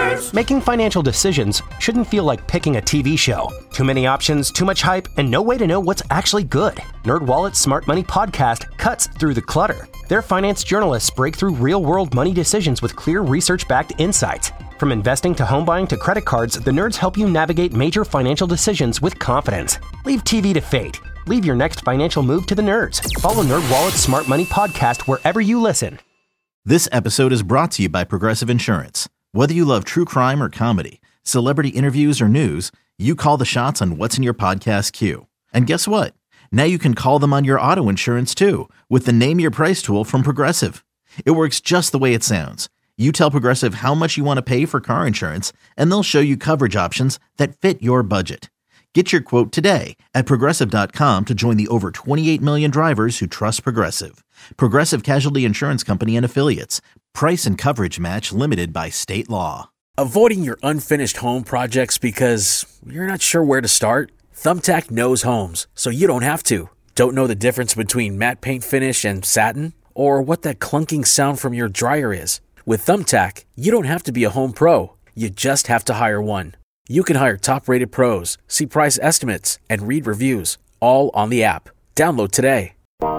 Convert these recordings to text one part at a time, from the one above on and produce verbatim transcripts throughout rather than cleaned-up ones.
Nerds. Making financial decisions shouldn't feel like picking a T V show. Too many options, too much hype, and no way to know what's actually good. NerdWallet's Smart Money Podcast cuts through the clutter. Their finance journalists break through real-world money decisions with clear research-backed insights. From investing to home buying to credit cards, the nerds help you navigate major financial decisions with confidence. Leave T V to fate. Leave your next financial move to the nerds. Follow NerdWallet's Smart Money Podcast wherever you listen. This episode is brought to you by Progressive Insurance. Whether you love true crime or comedy, celebrity interviews or news, you call the shots on what's in your podcast queue. And guess what? Now you can call them on your auto insurance too with the Name Your Price tool from Progressive. It works just the way it sounds. You tell Progressive how much you want to pay for car insurance, and they'll show you coverage options that fit your budget. Get your quote today at Progressive dot com to join the over twenty-eight million drivers who trust Progressive. Progressive Casualty Insurance Company and Affiliates. Price and coverage match limited by state law. Avoiding your unfinished home projects because you're not sure where to start? Thumbtack knows homes, so you don't have to. Don't know the difference between matte paint finish and satin? Or what that clunking sound from your dryer is? With Thumbtack, you don't have to be a home pro. You just have to hire one. You can hire top-rated pros, see price estimates, and read reviews, all on the app. Download today.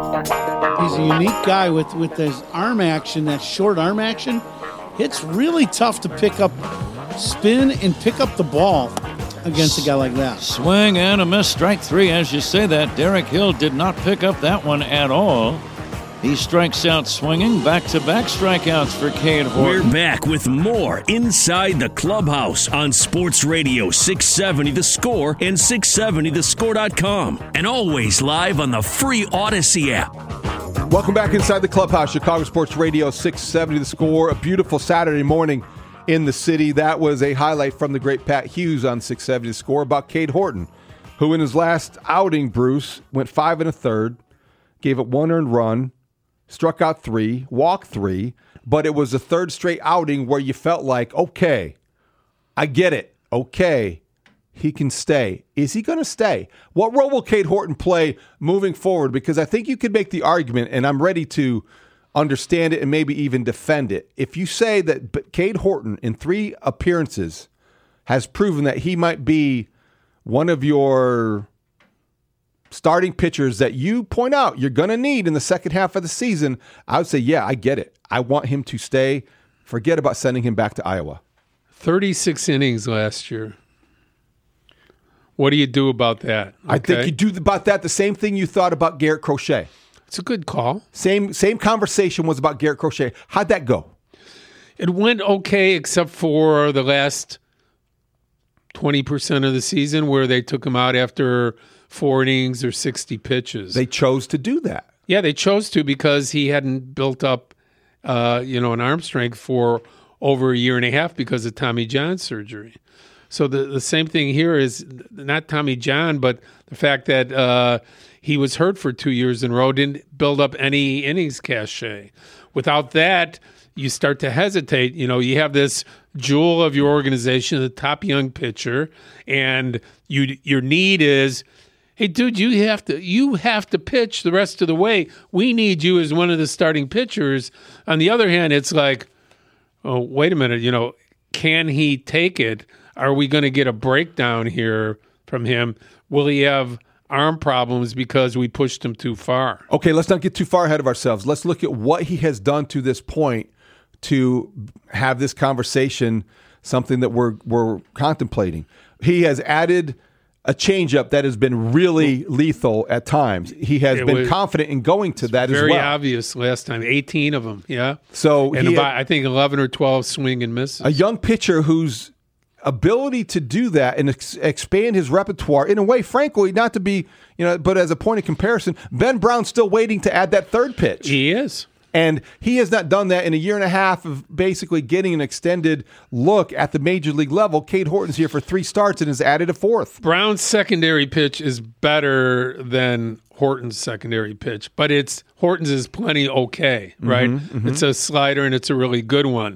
He's a unique guy with, with his arm action, that short arm action. It's really tough to pick up, spin, and pick up the ball against a guy like that. Swing and a miss, strike three. As you say that, Derek Hill did not pick up that one at all. He strikes out swinging. Back-to-back strikeouts for Cade Horton. We're back with more Inside the Clubhouse on Sports Radio six seventy The Score and six seventy the score dot com. And always live on the free Odyssey app. Welcome back Inside the Clubhouse, Chicago Sports Radio six seventy The Score. A beautiful Saturday morning in the city. That was a highlight from the great Pat Hughes on six seventy The Score about Cade Horton, who in his last outing, Bruce, went five and a third, gave up one earned run, struck out three, walked three, but it was a third straight outing where you felt like, okay, I get it. Okay, he can stay. Is he going to stay? What role will Cade Horton play moving forward? Because I think you could make the argument, and I'm ready to understand it and maybe even defend it. If you say that Cade Horton in three appearances has proven that he might be one of your starting pitchers that you point out you're going to need in the second half of the season, I would say, yeah, I get it. I want him to stay. Forget about sending him back to Iowa. thirty-six innings last year. What do you do about that? Okay. I think you do about that the same thing you thought about Garrett Crochet. It's a good call. Same same conversation was about Garrett Crochet. How'd that go? It went okay except for the last twenty percent of the season where they took him out after four innings or sixty pitches. They chose to do that. Yeah, they chose to because he hadn't built up, uh, you know, an arm strength for over a year and a half because of Tommy John surgery. So the, the same thing here is not Tommy John, but the fact that uh, he was hurt for two years in a row, didn't build up any innings cachet. Without that, you start to hesitate. You know, you have this jewel of your organization, the top young pitcher, and you your need is, hey, dude, you have to you have to pitch the rest of the way. We need you as one of the starting pitchers. On the other hand, it's like, oh, wait a minute, you know, can he take it? Are we going to get a breakdown here from him? Will he have arm problems because we pushed him too far? Okay, let's not get too far ahead of ourselves. Let's look at what he has done to this point to have this conversation something that we're we're contemplating. He has added a changeup that has been really lethal at times. He has it been confident in going to that as well. Very obvious last time. eighteen of them, yeah. So and he about, had, I think eleven or twelve swing and misses. A young pitcher whose ability to do that and ex- expand his repertoire in a way, frankly, not to be, you know, but as a point of comparison, Ben Brown's still waiting to add that third pitch. He is. And he has not done that in a year and a half of basically getting an extended look at the major league level. Cade Horton's here for three starts and has added a fourth. Brown's secondary pitch is better than Horton's secondary pitch, but it's Horton's is plenty okay, right? Mm-hmm, mm-hmm. It's a slider and it's a really good one.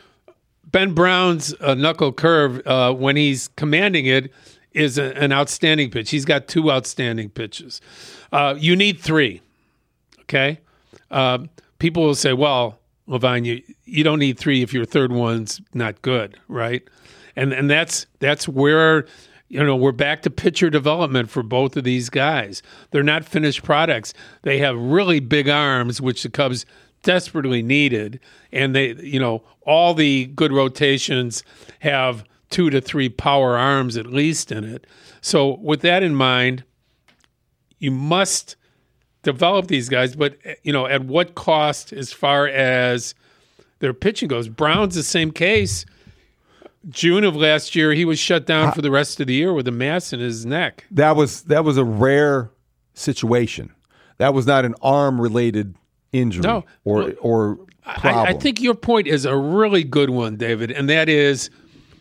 Ben Brown's uh, knuckle curve, uh, when he's commanding it, is a, an outstanding pitch. He's got two outstanding pitches. Uh, you need three, okay? Uh, people will say, well, Levine, you you don't need three if your third one's not good, right? And and that's that's where, you know, we're back to pitcher development for both of these guys. They're not finished products. They have really big arms, which the Cubs desperately needed, and they, you know, all the good rotations have two to three power arms at least in it. So with that in mind, you must develop these guys, but, you know, at what cost as far as their pitching goes? Brown's the same case. June of last year, he was shut down for the rest of the year with a mass in his neck. That was that was a rare situation. That was not an arm-related injury no, or well, or problem. I, I think your point is a really good one, David, and that is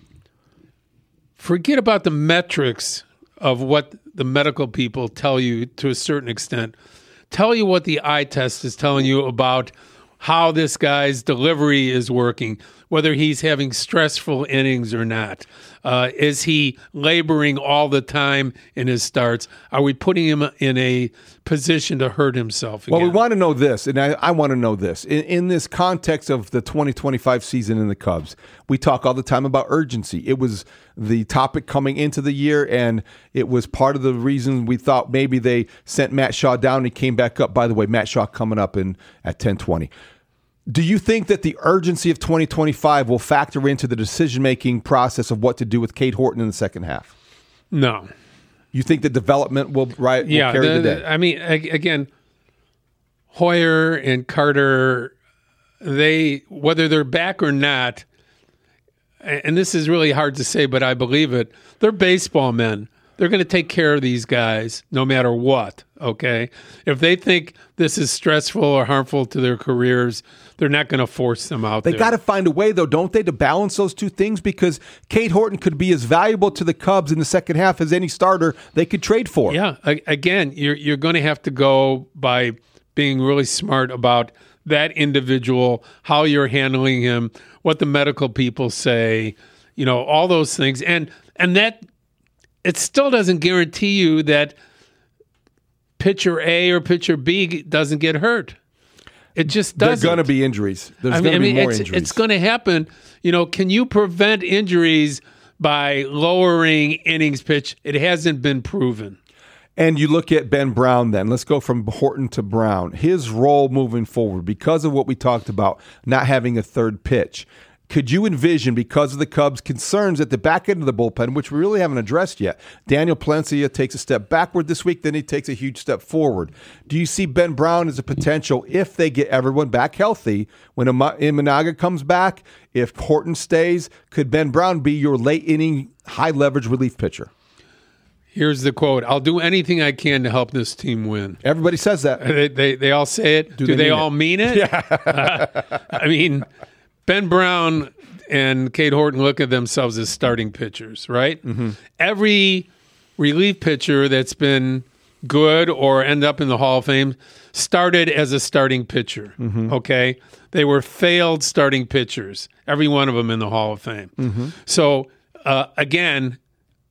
forget about the metrics of what the medical people tell you to a certain extent. Tell you what the eye test is telling you about how this guy's delivery is working, whether he's having stressful innings or not. Uh, is he laboring all the time in his starts? Are we putting him in a position to hurt himself again? Well, we want to know this, and I, I want to know this. In, in this context of the twenty twenty-five season in the Cubs, we talk all the time about urgency. It was the topic coming into the year, and it was part of the reason we thought maybe they sent Matt Shaw down and he came back up. By the way, Matt Shaw coming up in at ten twenty. Do you think that the urgency of twenty twenty-five will factor into the decision-making process of what to do with Cade Horton in the second half? No. You think the development will, right, will yeah, carry the, the day? I mean, again, Hoyer and Carter, they, whether they're back or not, and this is really hard to say, but I believe it, they're baseball men. They're going to take care of these guys no matter what, okay? If they think this is stressful or harmful to their careers, they're not going to force them out they there. They got to find a way, though, don't they, to balance those two things? Because Cade Horton could be as valuable to the Cubs in the second half as any starter they could trade for. Yeah, again, you're you're going to have to go by being really smart about that individual, how you're handling him, what the medical people say, you know, all those things. And and that it still doesn't guarantee you that pitcher A or pitcher B doesn't get hurt. It just doesn't. There's going to be injuries. There's I going to mean, be more it's, injuries. It's going to happen. You know, can you prevent injuries by lowering innings pitch? It hasn't been proven. And you look at Ben Brown then. Let's go from Horton to Brown. His role moving forward, because of what we talked about, not having a third pitch. Could you envision, because of the Cubs' concerns at the back end of the bullpen, which we really haven't addressed yet, Daniel Palencia takes a step backward this week, then he takes a huge step forward. Do you see Ben Brown as a potential, if they get everyone back healthy, when Imanaga comes back, if Horton stays, could Ben Brown be your late-inning, high-leverage relief pitcher? Here's the quote: "I'll do anything I can to help this team win." Everybody says that. They they, they all say it. Do, do they, they mean all it? mean it? Yeah. uh, I mean, Ben Brown and Cade Horton look at themselves as starting pitchers, right? Mm-hmm. Every relief pitcher that's been good or end up in the Hall of Fame started as a starting pitcher, mm-hmm. okay? They were failed starting pitchers, every one of them in the Hall of Fame. Mm-hmm. So, uh, again,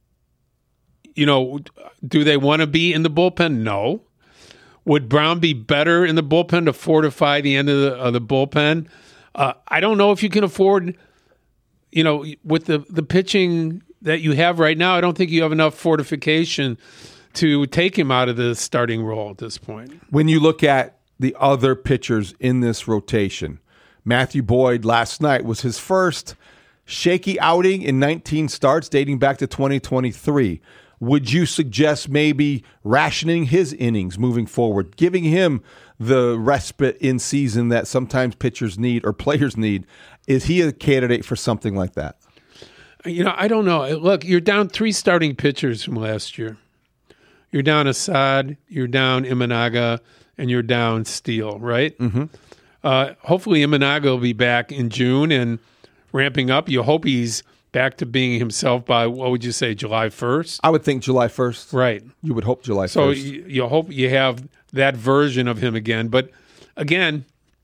you know, do they want to be in the bullpen? No. Would Brown be better in the bullpen to fortify the end of the, of the bullpen? Uh, I don't know if you can afford, you know, with the, the pitching that you have right now, I don't think you have enough fortification to take him out of the starting role at this point. When you look at the other pitchers in this rotation, Matthew Boyd last night was his first shaky outing in nineteen starts dating back to twenty twenty-three. Would you suggest maybe rationing his innings moving forward, giving him the respite in season that sometimes pitchers need or players need? Is he a candidate for something like that? You know, I don't know. Look, you're down three starting pitchers from last year. You're down Assad, you're down Imanaga, and you're down Steele, right? Mm-hmm. Uh, hopefully Imanaga will be back in June and ramping up. You hope he's back to being himself by, what would you say, July first? I would think July first. Right. You would hope July first. So you, you hope you have that version of him again. But again,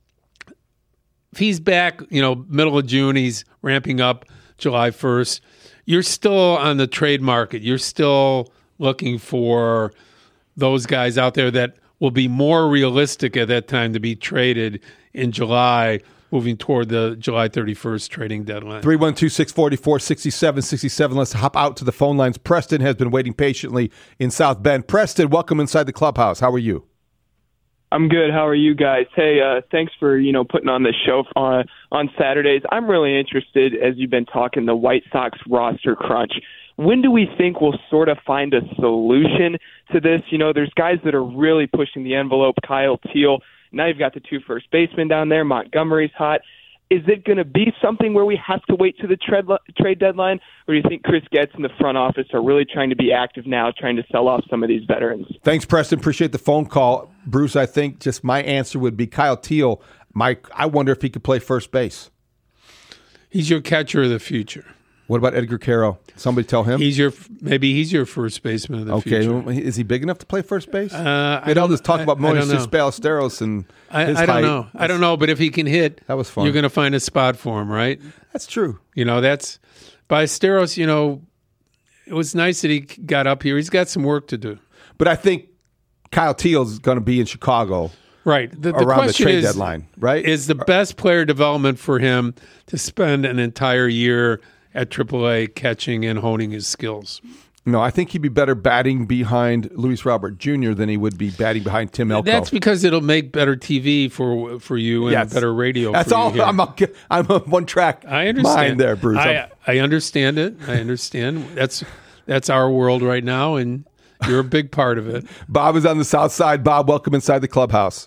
if he's back, you know, middle of June, he's ramping up July first, you're still on the trade market. You're still looking for those guys out there that will be more realistic at that time to be traded in July moving toward the July thirty-first trading deadline. three one two, six four four, six seven six seven. Let's hop out to the phone lines. Preston has been waiting patiently in South Bend. Preston, welcome inside the clubhouse. How are you? I'm good. How are you guys? Hey, uh, thanks for, you know, putting on this show on, on Saturdays. I'm really interested, as you've been talking, the White Sox roster crunch. When do we think we'll sort of find a solution to this? You know, there's guys that are really pushing the envelope. Kyle Teal. Now you've got the two first basemen down there. Montgomery's hot. Is it going to be something where we have to wait to the trade, trade deadline, or do you think Chris Getz in the front office are really trying to be active now, trying to sell off some of these veterans? Thanks, Preston. Appreciate the phone call. Bruce, I think just my answer would be Kyle Teal. Mike, I wonder if he could play first base. He's your catcher of the future. What about Edgar Caro? Somebody tell him. He's your maybe he's your first baseman of the okay. future. Okay, is he big enough to play first base? Uh, I don't just talk I, about Moises Ballesteros and I, his I don't height. know. I don't know, but if he can hit, that was fun. You're going to find a spot for him, right? That's true. You know, that's Ballesteros. You know, it was nice that he got up here. He's got some work to do. But I think Kyle Teal is going to be in Chicago. Right. The, the around question the trade is, deadline, right? Is the best player development for him to spend an entire year at triple A catching and honing his skills? No, I think he'd be better batting behind Luis Robert Junior than he would be batting behind Tim Elko. That's because it'll make better T V for for you and yes. better radio. That's for all. You here. I'm a, I'm a one track. I understand mind there, Bruce. I, I understand it. I understand. That's that's our world right now, and you're a big part of it. Bob is on the south side. Bob, welcome inside the clubhouse.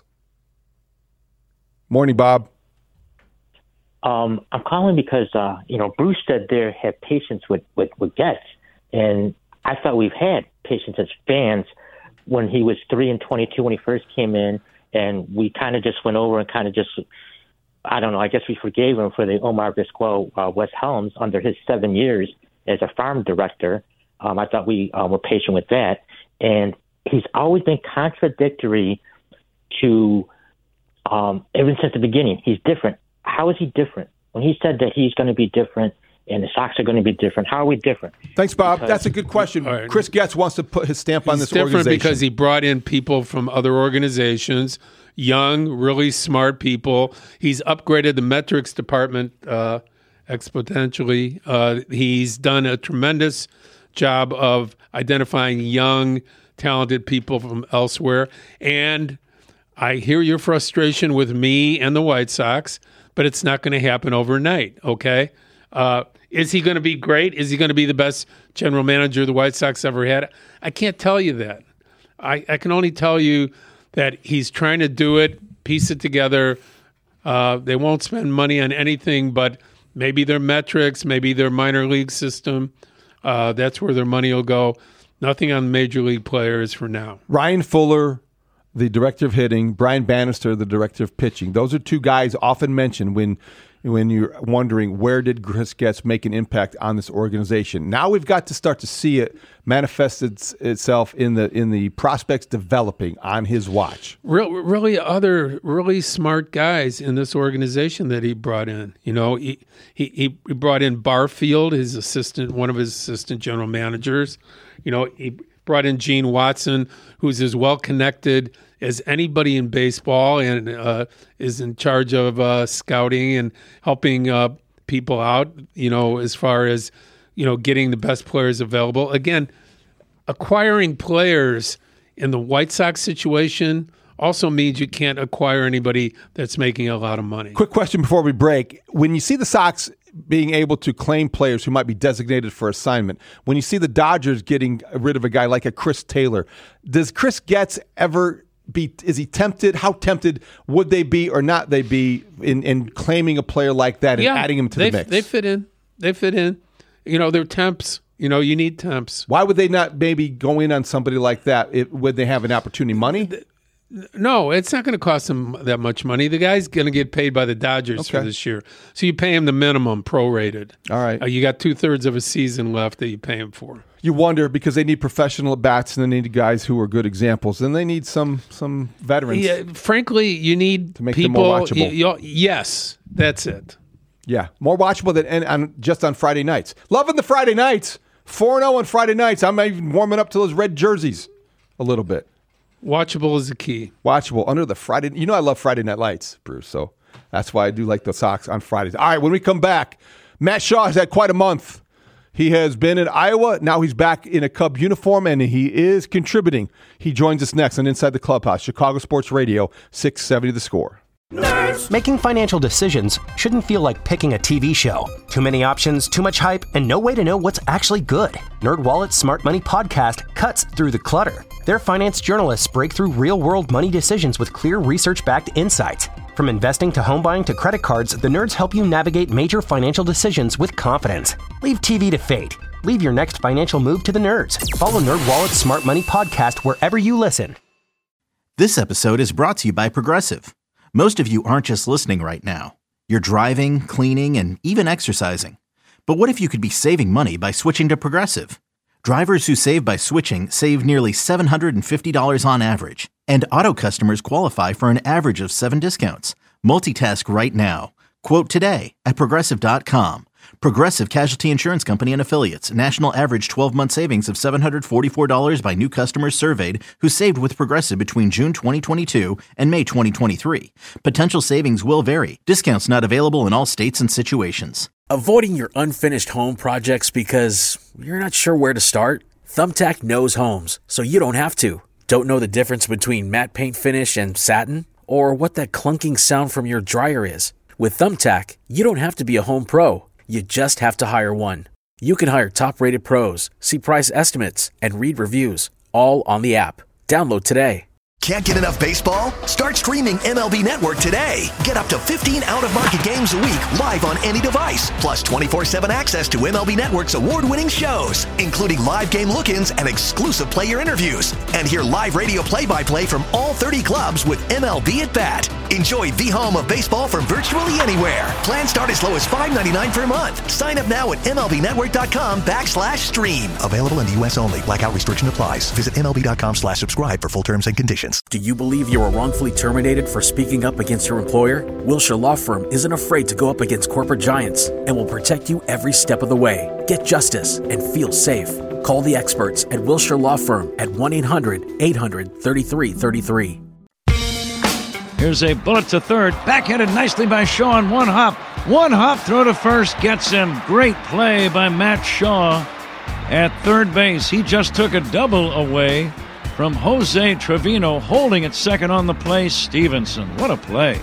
Morning, Bob. Um, I'm calling because, uh, you know, Bruce said there had patience with, with, with Getz. And I thought we've had patience as fans when he was three and twenty-two when he first came in. And we kind of just went over and kind of just, I don't know, I guess we forgave him for the Omar Vizquel, uh, Wes Helms under his seven years as a farm director. Um, I thought we uh, were patient with that. And he's always been contradictory to um, ever since the beginning. He's different. How is he different? When he said that he's going to be different and the Sox are going to be different, how are we different? Thanks, Bob. Because, That's a good question. Right. Chris Getz wants to put his stamp He's on this different organization. because he brought in people from other organizations, young, really smart people. He's upgraded the metrics department uh, exponentially. Uh, he's done a tremendous job of identifying young, talented people from elsewhere. And I hear your frustration with me and the White Sox, but it's not going to happen overnight, okay? Uh, is he going to be great? Is he going to be the best general manager the White Sox ever had? I can't tell you that. I, I can only tell you that he's trying to do it, piece it together. Uh, they won't spend money on anything but maybe their metrics, maybe their minor league system. Uh, that's where their money will go. Nothing on major league players for now. Ryan Fuller, the director of hitting, Brian Bannister, the director of pitching. Those are two guys often mentioned when when you're wondering where did Chris Getz make an impact on this organization. Now we've got to start to see it manifest its, itself in the in the prospects developing on his watch. Real, really other really smart guys in this organization that he brought in. You know, he, he, he brought in Barfield, his assistant, one of his assistant general managers. You know, he brought in Gene Watson, who's as well-connected as anybody in baseball and uh, is in charge of uh, scouting and helping uh, people out, you know, as far as, you know, getting the best players available. Again, acquiring players in the White Sox situation also means you can't acquire anybody that's making a lot of money. Quick question before we break. When you see the Sox being able to claim players who might be designated for assignment, when you see the Dodgers getting rid of a guy like a Chris Taylor, does Chris Getz ever be, is he tempted? How tempted would they be or not they be in, in claiming a player like that and yeah, adding him to they, the mix? They fit in. They fit in. You know, they're temps. You know, you need temps. Why would they not maybe go in on somebody like that if, would they have an opportunity? Money? No, it's not going to cost them that much money. The guy's going to get paid by the Dodgers Okay. for this year. So you pay him the minimum, prorated. All right. Uh, you got two-thirds of a season left that you pay him for. You wonder because they need professional bats and they need guys who are good examples, and they need some some veterans. Yeah, frankly, you need to make them people. more watchable. You, you, yes, that's it. Yeah, more watchable than and on, just on Friday nights. Loving the Friday nights. four and oh on Friday nights. I'm even warming up to those red jerseys a little bit. Watchable is the key. Watchable under the Friday. You know I love Friday Night Lights, Bruce. So That's why I do like the Sox on Fridays. All right, when we come back, Matt Shaw has had quite a month. He has been in Iowa. Now he's back in a Cub uniform, and he is contributing. He joins us next on Inside the Clubhouse, Chicago Sports Radio, six seventy The Score. Nerds. Making financial decisions shouldn't feel like picking a T V show. Too many options, too much hype, and no way to know what's actually good. NerdWallet's Smart Money Podcast cuts through the clutter. Their finance journalists break through real-world money decisions with clear research-backed insights. From investing to home buying to credit cards, the nerds help you navigate major financial decisions with confidence. Leave T V to fate. Leave your next financial move to the nerds. Follow NerdWallet's Smart Money Podcast wherever you listen. This episode is brought to you by Progressive. Most of you aren't just listening right now. You're driving, cleaning, and even exercising. But what if you could be saving money by switching to Progressive? Drivers who save by switching save nearly seven hundred fifty dollars on average. And auto customers qualify for an average of seven discounts. Multitask right now. Quote today at Progressive dot com. Progressive Casualty Insurance Company and Affiliates. National average twelve-month savings of seven hundred forty-four dollars by new customers surveyed who saved with Progressive between June twenty twenty-two and May twenty twenty-three. Potential savings will vary. Discounts not available in all states and situations. Avoiding your unfinished home projects because you're not sure where to start? Thumbtack knows homes, so you don't have to. Don't know the difference between matte paint finish and satin? Or what that clunking sound from your dryer is? With Thumbtack, you don't have to be a home pro. You just have to hire one. You can hire top-rated pros, see price estimates, and read reviews, all on the app. Download today. Can't get enough baseball? Start streaming M L B Network today. Get up to fifteen out-of-market games a week live on any device, plus twenty-four seven access to M L B Network's award-winning shows, including live game look-ins and exclusive player interviews. And hear live radio play-by-play from all thirty clubs with M L B at Bat. Enjoy the home of baseball from virtually anywhere. Plans start as low as five ninety-nine per month. Sign up now at MLBnetwork.com backslash stream. Available in the U S only. Blackout restriction applies. Visit MLB.com slash subscribe for full terms and conditions. Do you believe you were wrongfully terminated for speaking up against your employer? Wilshire Law Firm isn't afraid to go up against corporate giants and will protect you every step of the way. Get justice and feel safe. Call the experts at Wilshire Law Firm at one eight hundred eight hundred thirty-three thirty-three. Here's a bullet to third. Backhanded nicely by Shaw on one hop. One hop throw to first gets him. Great play by Matt Shaw at third base. He just took a double away from Jose Trevino, holding at second on the play, Stevenson. What a play.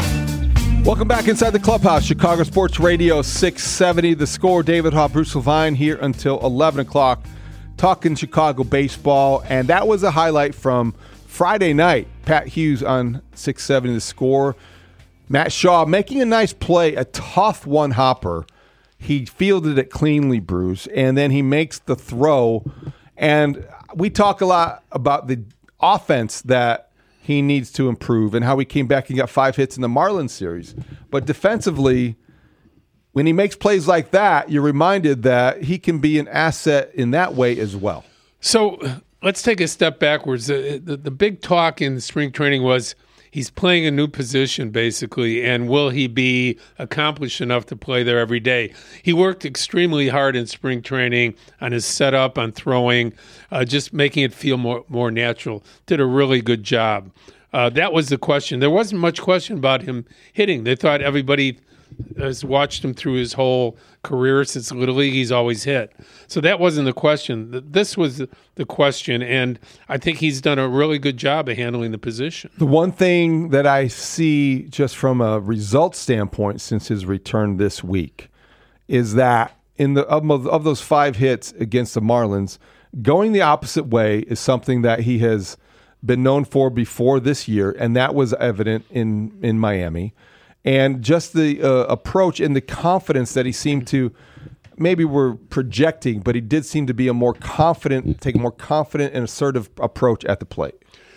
Welcome back inside the Clubhouse, Chicago Sports Radio six seventy. The Score. David Haugh, Bruce Levine here until eleven o'clock, talking Chicago baseball. And that was a highlight from Friday night. Pat Hughes on six seventy The Score. Matt Shaw making a nice play, a tough one-hopper. He fielded it cleanly, Bruce, and then he makes the throw. And we talk a lot about the offense that he needs to improve and how he came back and got five hits in the Marlins series. But defensively, when he makes plays like that, you're reminded that he can be an asset in that way as well. So let's take a step backwards. The, the, the big talk in spring training was he's playing a new position, basically, and will he be accomplished enough to play there every day? He worked extremely hard in spring training on his setup, on throwing, uh, just making it feel more, more natural. Did a really good job. Uh, that was the question. There wasn't much question about him hitting. They thought everybody has watched him through his whole career since Little League. He's always hit. So that wasn't the question. This was the question, and I think he's done a really good job of handling the position. The one thing that I see just from a result standpoint since his return this week is that in the of, of those five hits against the Marlins, going the opposite way is something that he has been known for before this year, and that was evident in, in Miami. And just the uh, approach and the confidence that he seemed to, maybe we're projecting, but he did seem to be a more confident, take a more confident and assertive approach at the plate.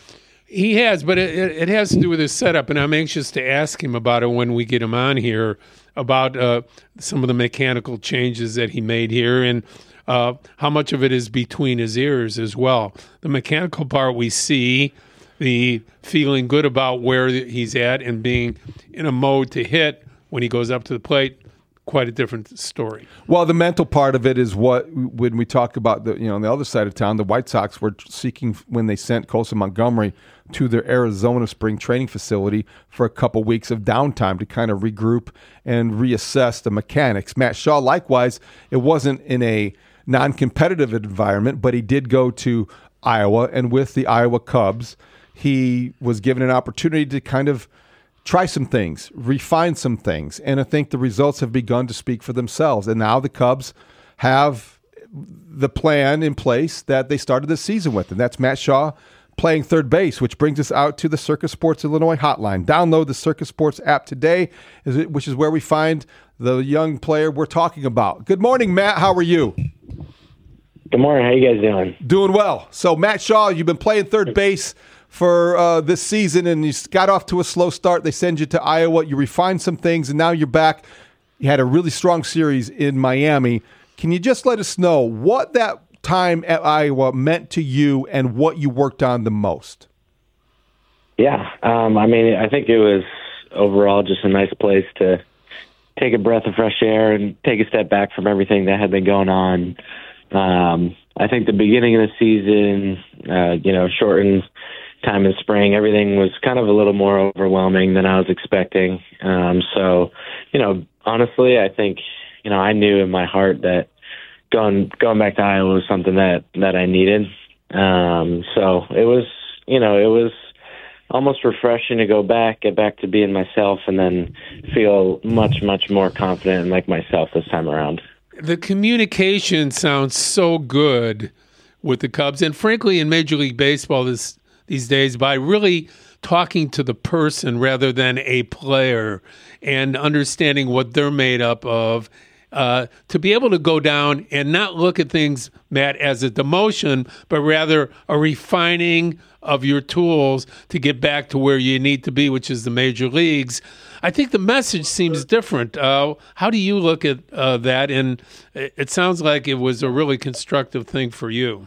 He has, but it, it has to do with his setup, and I'm anxious to ask him about it when we get him on here, about uh, some of the mechanical changes that he made here and uh, how much of it is between his ears as well. The mechanical part we see, the feeling good about where he's at and being in a mode to hit when he goes up to the plate. quite a different story. Well, the mental part of it is what, when we talk about the, you know, on the other side of town, the White Sox were seeking when they sent Colson Montgomery to their Arizona spring training facility for a couple weeks of downtime to kind of regroup and reassess the mechanics. Matt Shaw, likewise, it wasn't in a non-competitive environment, but he did go to Iowa, and with the Iowa Cubs, he was given an opportunity to kind of try some things, refine some things, and I think the results have begun to speak for themselves. And now the Cubs have the plan in place that they started the season with, and that's Matt Shaw playing third base, which brings us out to the Circus Sports Illinois hotline. Download the Circus Sports app today, which is where we find the young player we're talking about. Good morning, Matt. How are you? Good morning. How you guys doing? Doing well. So, Matt Shaw, you've been playing third base for uh, this season, and you got off to a slow start. They send you to Iowa. You refined some things, and now you're back. You had a really strong series in Miami. Can you just let us know what that time at Iowa meant to you and what you worked on the most? Yeah. Um, I mean, I think it was overall just a nice place to take a breath of fresh air and take a step back from everything that had been going on. Um, I think the beginning of the season, uh, you know, shortened time in spring, everything was kind of a little more overwhelming than I was expecting. Um, so, you know, honestly, I think, you know, I knew in my heart that going going back to Iowa was something that, that I needed. Um, so it was, you know, it was almost refreshing to go back, get back to being myself, and then feel much, much more confident and like myself this time around. The communication sounds so good with the Cubs, and frankly, in Major League Baseball this these days, by really talking to the person rather than a player and understanding what they're made up of, uh, to be able to go down and not look at things, Matt, as a demotion, but rather a refining of your tools to get back to where you need to be, which is the major leagues. I think the message seems different. Uh, how do you look at uh, that? And it sounds like it was a really constructive thing for you.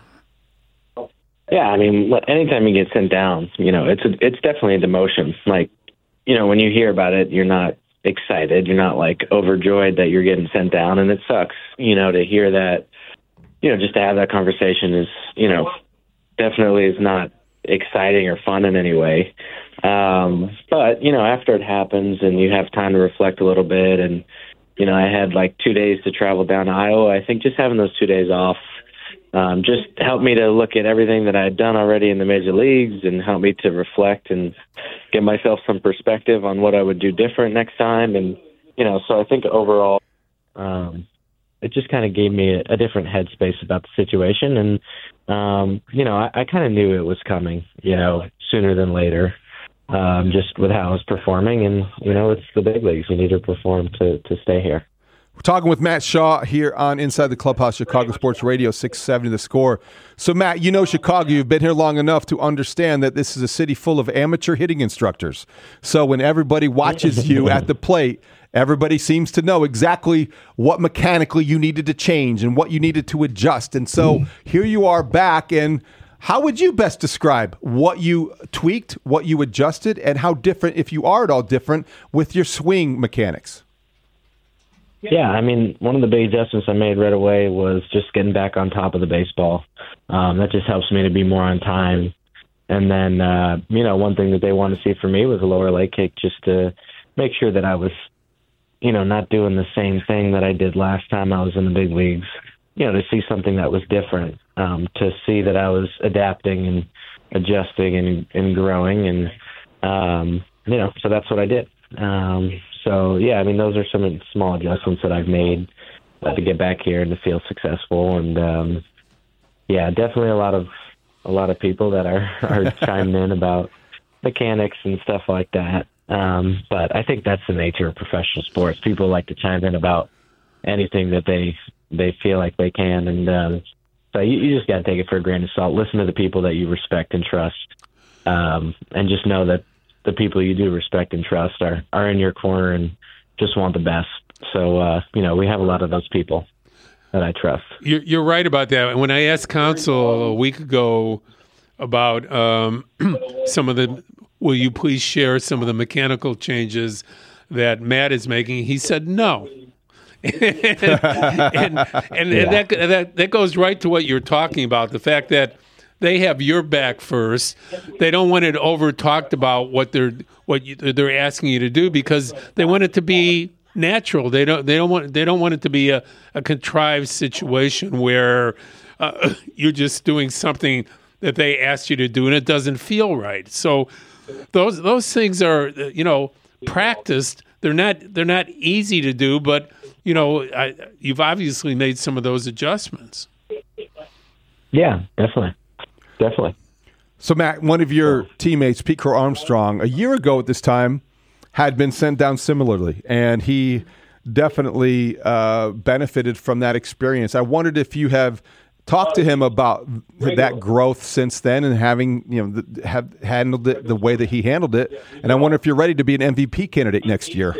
Yeah, I mean, anytime you get sent down, you know, it's a, it's definitely a demotion. Like, you know, when you hear about it, you're not excited. You're not, like, overjoyed that you're getting sent down, and it sucks, you know, to hear that, you know, just to have that conversation is, you know, definitely is not exciting or fun in any way. Um, but, you know, after it happens and you have time to reflect a little bit, and, you know, I had, like, two days to travel down to Iowa. I think just having those two days off Um, just helped me to look at everything that I had done already in the major leagues and help me to reflect and give myself some perspective on what I would do different next time. And, you know, so I think overall, um, it just kind of gave me a, a different headspace about the situation. And, um, you know, I, I kind of knew it was coming, you know, sooner than later, um, just with how I was performing. And, you know, it's the big leagues. You need to perform to, to stay here. We're talking with Matt Shaw here on Inside the Clubhouse, Chicago Sports Radio, six seventy The Score. So, Matt, you know Chicago. You've been here long enough to understand that this is a city full of amateur hitting instructors. So when everybody watches you at the plate, everybody seems to know exactly what mechanically you needed to change and what you needed to adjust. And so here you are back. And how would you best describe what you tweaked, what you adjusted, and how different, if you are at all different, with your swing mechanics? Yeah, I mean, one of the big adjustments I made right away was just getting back on top of the baseball. Um, that just helps me to be more on time. And then, uh, you know, one thing that they wanted to see from me was a lower leg kick, just to make sure that I was, you know, not doing the same thing that I did last time I was in the big leagues. You know, to see something that was different, um, to see that I was adapting and adjusting and, and growing. And, um, you know, so that's what I did. Um, so, yeah, I mean, those are some small adjustments that I've made uh, to get back here and to feel successful. And, um, yeah, definitely a lot of a lot of people that are, are chiming in about mechanics and stuff like that. Um, but I think that's the nature of professional sports. People like to chime in about anything that they they feel like they can. And um, so you, you just got to take it for a grain of salt. Listen to the people that you respect and trust, um, and just know that the people you do respect and trust are, are in your corner and just want the best. So, uh, you know, we have a lot of those people that I trust. You're, you're right about that. When I asked Counsell a week ago about um, some of the, will you please share some of the mechanical changes that Matt is making, he said no. and and, and, Yeah. and that, that that goes right to what you're talking about, the fact that they have your back first. They don't want it over talked about what they're what you, they're asking you to do, because they want it to be natural. They don't they don't want they don't want it to be a, a contrived situation where uh, you're just doing something that they asked you to do and it doesn't feel right. So those those things are, you know, practiced. They're not they're not easy to do, but you know, I, you've obviously made some of those adjustments. Yeah, definitely. Definitely. So, Matt, one of your teammates, Pete Crow Armstrong, a year ago at this time, had been sent down similarly, and he definitely uh, benefited from that experience. I wondered if you have talked to him about that growth since then, and having you know the, have handled it the way that he handled it. And I wonder if you're ready to be an M V P candidate next year.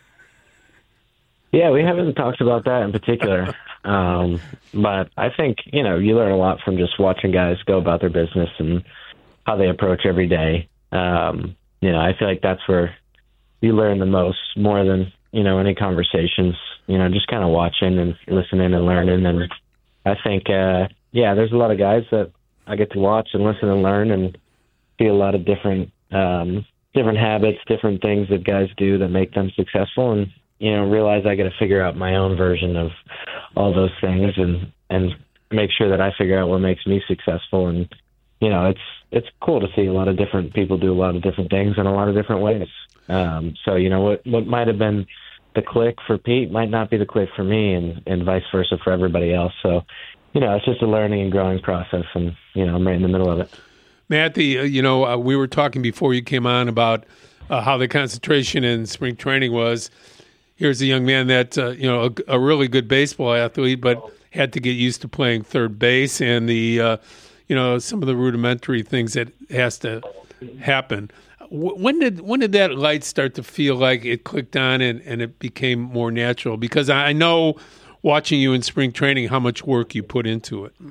Yeah, we haven't talked about that in particular. Um, but I think, you know, you learn a lot from just watching guys go about their business and how they approach every day. Um, you know, I feel like that's where you learn the most, more than, you know, any conversations, you know, just kind of watching and listening and learning. And I think, uh, yeah, there's a lot of guys that I get to watch and listen and learn and see a lot of different, um, different habits, different things that guys do that make them successful. And, you know, realize I got to figure out my own version of all those things and, and make sure that I figure out what makes me successful. And, you know, it's, it's cool to see a lot of different people do a lot of different things in a lot of different ways. Um, so, you know, what, what might have been the click for Pete might not be the click for me, and, and vice versa for everybody else. So, you know, it's just a learning and growing process, and, you know, I'm right in the middle of it. Matt, the, uh, you know, uh, we were talking before you came on about uh, how the concentration in spring training was. Here's a young man that, uh, you know, a, a really good baseball athlete, but had to get used to playing third base and the, uh, you know, some of the rudimentary things that has to happen. W- when did when did that light start to feel like it clicked on and, and it became more natural? Because I know, watching you in spring training, how much work you put into it.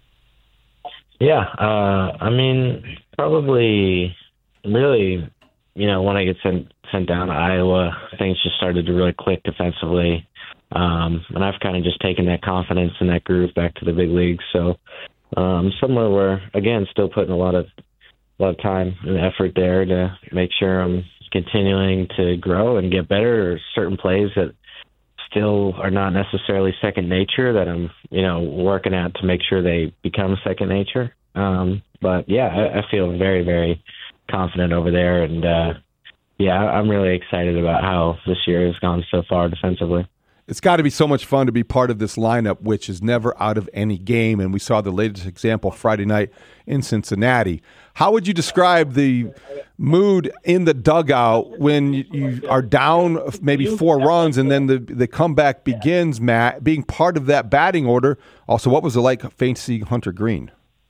Yeah, uh, I mean, probably really, you know, when I get sent sent down to Iowa, things just started to really click defensively. Um, and I've kind of just taken that confidence and that groove back to the big leagues. So um, somewhere where, again, still putting a lot of a lot of time and effort there to make sure I'm continuing to grow and get better. Or certain plays that still are not necessarily second nature that I'm, you know, working at to make sure they become second nature. Um, but yeah, I, I feel very, very confident over there. And uh, yeah, I'm really excited about how this year has gone so far defensively. It's got to be so much fun to be part of this lineup, which is never out of any game. And we saw the latest example Friday night in Cincinnati. How would you describe the mood in the dugout when you are down maybe four runs and then the, the comeback begins, Matt, being part of that batting order? Also, what was it like facing Hunter Green?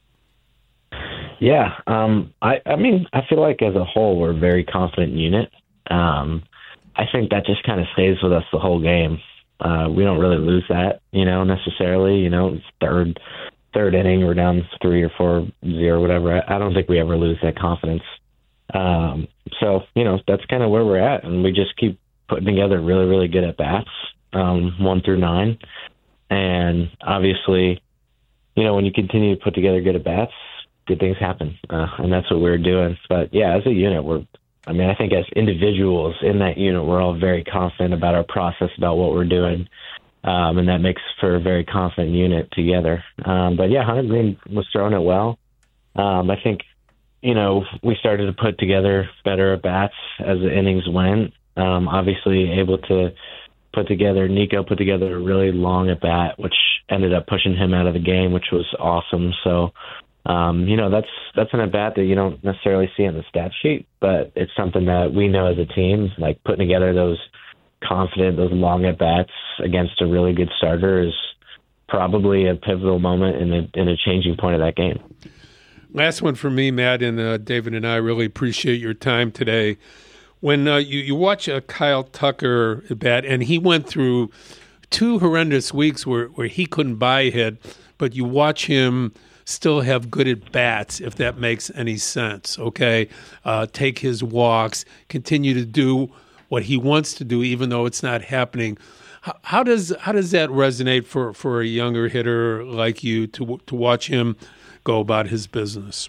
Yeah, um, I, I mean, I feel like as a whole we're a very confident unit. Um, I think that just kind of stays with us the whole game. Uh, we don't really lose that, you know, necessarily. You know, it's third third inning, we're down three or four zero, whatever. I, I don't think we ever lose that confidence. Um, so, you know, that's kind of where we're at, and we just keep putting together really, really good at bats, um, one through nine. And obviously, you know, when you continue to put together good at bats, good things happen, uh, and that's what we're doing. But yeah, as a unit, we're. I mean, I think as individuals in that unit, we're all very confident about our process, about what we're doing, um, and that makes for a very confident unit together. Um, but yeah, Hunter Green was throwing it well. Um, I think, you know, we started to put together better at bats as the innings went. Um, obviously, able to put together, Nico put together a really long at bat, which ended up pushing him out of the game, which was awesome. So. Um, you know, that's that's an at-bat that you don't necessarily see on the stat sheet, but it's something that we know as a team, like putting together those confident, those long at-bats against a really good starter is probably a pivotal moment in a, in a changing point of that game. Last one for me, Matt, and uh, David and I really appreciate your time today. When uh, you, you watch uh, Kyle Tucker at bat, and he went through two horrendous weeks where, where he couldn't buy a hit, but you watch him still have good at bats, if that makes any sense, okay? Uh, take his walks, continue to do what he wants to do, even though it's not happening. How, how does how does that resonate for, for a younger hitter like you to to watch him go about his business?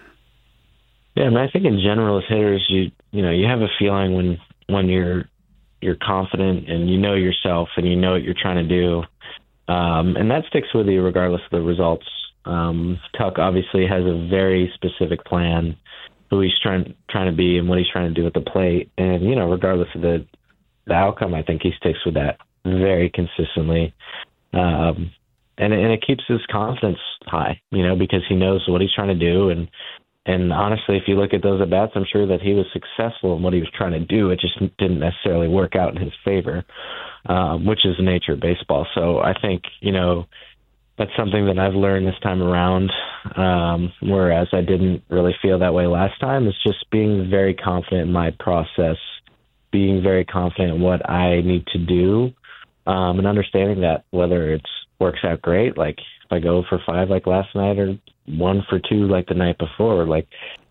Yeah, and I think in general as hitters, you you know you have a feeling when when you're you're confident and you know yourself and you know what you're trying to do, um, and that sticks with you regardless of the results. Um, Tuck obviously has a very specific plan, who he's trying trying to be and what he's trying to do at the plate, and you know regardless of the the outcome, I think he sticks with that very consistently, um, and and it keeps his confidence high, you know, because he knows what he's trying to do. And and honestly, if you look at those at bats, I'm sure that he was successful in what he was trying to do. It just didn't necessarily work out in his favor, um, which is the nature of baseball. So I think, you know, that's something that I've learned this time around, um, whereas I didn't really feel that way last time. It's just being very confident in my process, being very confident in what I need to do, um, and understanding that whether it works out great, like if I go for five like last night or one for two like the night before, like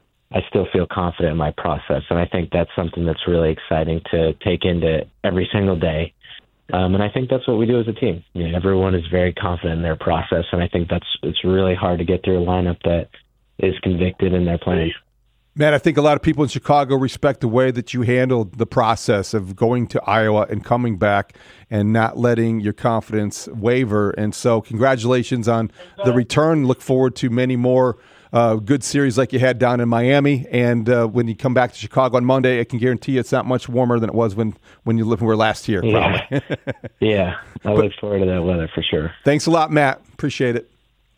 I still feel confident in my process. And I think that's something that's really exciting to take into every single day. Um, and I think that's what we do as a team. You know, everyone is very confident in their process, and I think that's it's really hard to get through a lineup that is convicted in their playing. Matt, I think a lot of people in Chicago respect the way that you handled the process of going to Iowa and coming back and not letting your confidence waver. And so congratulations on the return. Look forward to many more uh, good series like you had down in Miami. And uh, when you come back to Chicago on Monday, I can guarantee you it's not much warmer than it was when, when you lived were last year. Yeah, probably. yeah. I but, look forward to that weather for sure. Thanks a lot, Matt. Appreciate it.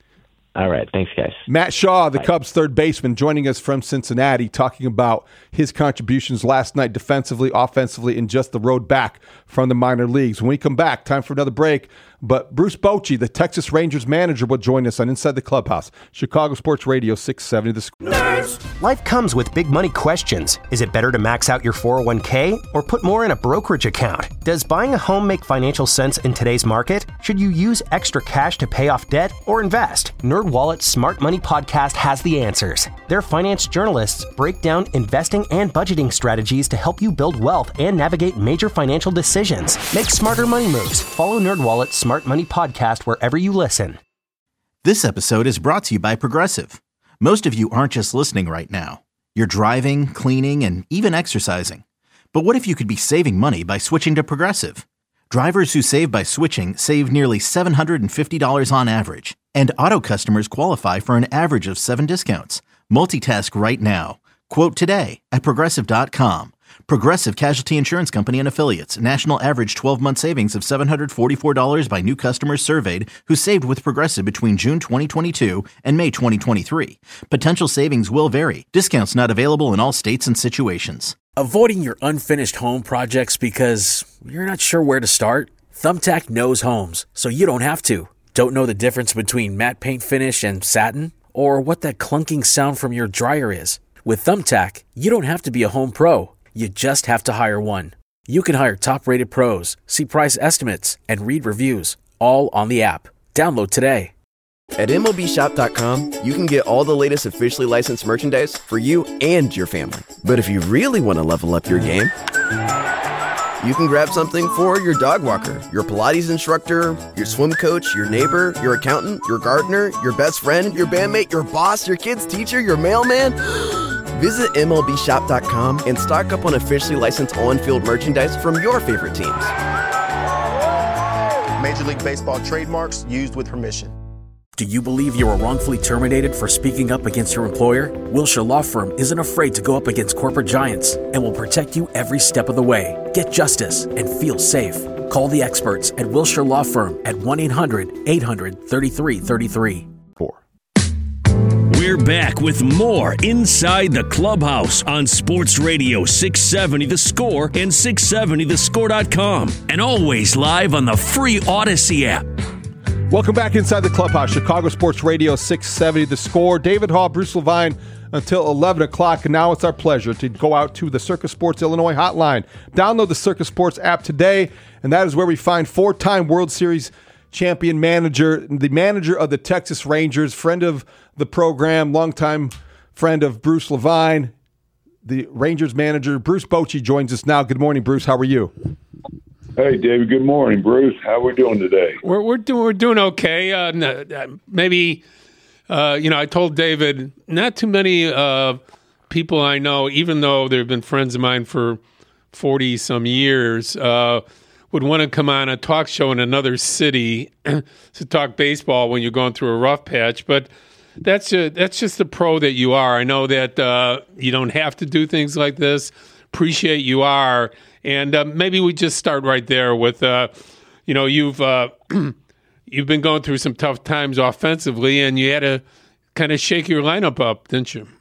All right. Thanks, guys. Matt Shaw, the Bye. Cubs third baseman, joining us from Cincinnati, talking about his contributions last night defensively, offensively, and just the road back from the minor leagues. When we come back, time for another break. But Bruce Bochy, the Texas Rangers manager, will join us on Inside the Clubhouse. Chicago Sports Radio six seventy The Score. Life comes with big money questions. Is it better to max out your four oh one k or put more in a brokerage account? Does buying a home make financial sense in today's market? Should you use extra cash to pay off debt or invest? NerdWallet's Smart Money Podcast has the answers. Their finance journalists break down investing and budgeting strategies to help you build wealth and navigate major financial decisions. Make smarter money moves. Follow NerdWallet's Smart Money Podcast wherever you listen. This episode is brought to you by Progressive. Most of you aren't just listening right now. You're driving, cleaning, and even exercising. But what if you could be saving money by switching to Progressive? Drivers who save by switching save nearly seven hundred fifty dollars on average. And auto customers qualify for an average of seven discounts. Multitask right now. Quote today at Progressive dot com. Progressive Casualty Insurance Company and Affiliates. National average twelve-month savings of seven hundred forty-four dollars by new customers surveyed who saved with Progressive between June twenty twenty-two and May twenty twenty-three. Potential savings will vary. Discounts not available in all states and situations. Avoiding your unfinished home projects because you're not sure where to start? Thumbtack knows homes, so you don't have to. Don't know the difference between matte paint finish and satin? Or what that clunking sound from your dryer is? With Thumbtack, you don't have to be a home pro. You just have to hire one. You can hire top-rated pros, see price estimates, and read reviews, all on the app. Download today. At M L B Shop dot com, you can get all the latest officially licensed merchandise for you and your family. But if you really want to level up your game, you can grab something for your dog walker, your Pilates instructor, your swim coach, your neighbor, your accountant, your gardener, your best friend, your bandmate, your boss, your kid's teacher, your mailman. Visit M L B Shop dot com and stock up on officially licensed on-field merchandise from your favorite teams. Major League Baseball trademarks used with permission. Do you believe you were wrongfully terminated for speaking up against your employer? Wilshire Law Firm isn't afraid to go up against corporate giants and will protect you every step of the way. Get justice and feel safe. Call the experts at Wilshire Law Firm at one eight hundred eight hundred thirty-three thirty-three. We're back with more Inside the Clubhouse on Sports Radio six seventy The Score and six seventy the score dot com, and always live on the free Odyssey app. Welcome back Inside the Clubhouse, Chicago Sports Radio six seventy The Score. David Hall, Bruce Levine until eleven o'clock. And now it's our pleasure to go out to the Circus Sports Illinois hotline. Download the Circus Sports app today, and that is where we find four-time World Series champion manager, the manager of the Texas Rangers, friend of the program, longtime friend of Bruce Levine, the Rangers manager. Bruce Bochy joins us now. Good morning, Bruce. How are you? Hey, David. Good morning, Bruce. How we doing today? We're we're doing we're doing okay. Uh, maybe uh, you know, I told David not too many uh, people I know, even though they've been friends of mine for forty some years, uh, would want to come on a talk show in another city to talk baseball when you're going through a rough patch. But that's a, that's just the pro that you are. I know that uh, you don't have to do things like this. Appreciate you are. And uh, maybe we just start right there with, uh, you know, you've uh, you've been going through some tough times offensively, and you had to kind of shake your lineup up, didn't you?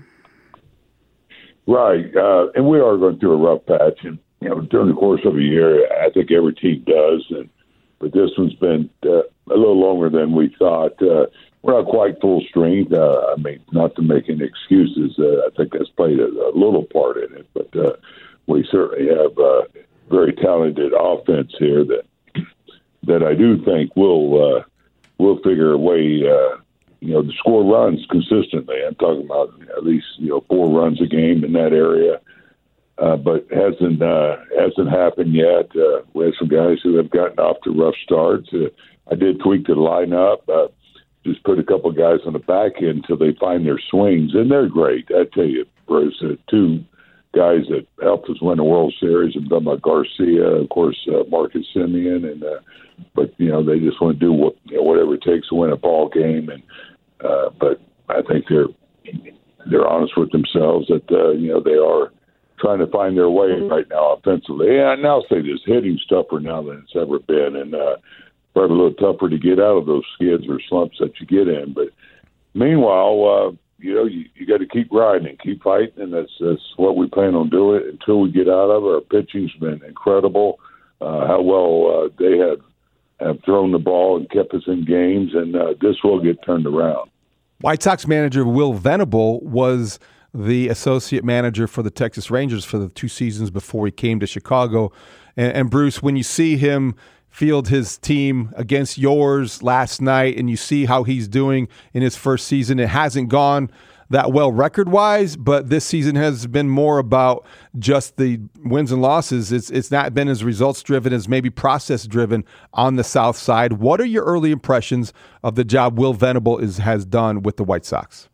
Right, uh, and we are going through a rough patch, and you know, during the course of a year, I think every team does, and but this one's been uh, a little longer than we thought. Uh, we're not quite full strength. Uh, I mean, not to make any excuses. Uh, I think that's played a, a little part in it, but uh, we certainly have a very talented offense here that that I do think will uh, will figure a way. Uh, you know, to score runs consistently. I'm talking about at least you know four runs a game in that area, uh, but hasn't uh, hasn't happened yet. Uh, we have some guys who have gotten off to rough starts. Uh, I did tweak the lineup. Uh, just put a couple guys on the back end until they find their swings, and they're great. I tell you, Bruce, uh, two guys that helped us win the World Series. I'm talking about Garcia, of course, uh, Marcus Semien, and uh, but you know they just want to do what, you know, whatever it takes to win a ball game. And uh, but I think they're they're honest with themselves that uh, you know they are trying to find their way right now offensively. And I'll say this: hitting's tougher now than it's ever been, and uh, probably a little tougher to get out of those skids or slumps that you get in. But meanwhile, uh, you know, you, you got to keep riding and keep fighting, and that's that's what we plan on doing until we get out of it. Our pitching's been incredible. Uh, how well uh, they have have thrown the ball and kept us in games, and uh, this will get turned around. White Sox manager Will Venable was the associate manager for the Texas Rangers for the two seasons before he came to Chicago. And, and Bruce, when you see him field his team against yours last night and you see how he's doing in his first season, it hasn't gone that well record-wise, but this season has been more about just the wins and losses. It's it's not been as results-driven as maybe process-driven on the South Side. What are your early impressions of the job Will Venable is, has done with the White Sox?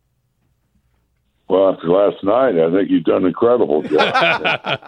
Well, after last night, I think you've done an incredible job. yeah,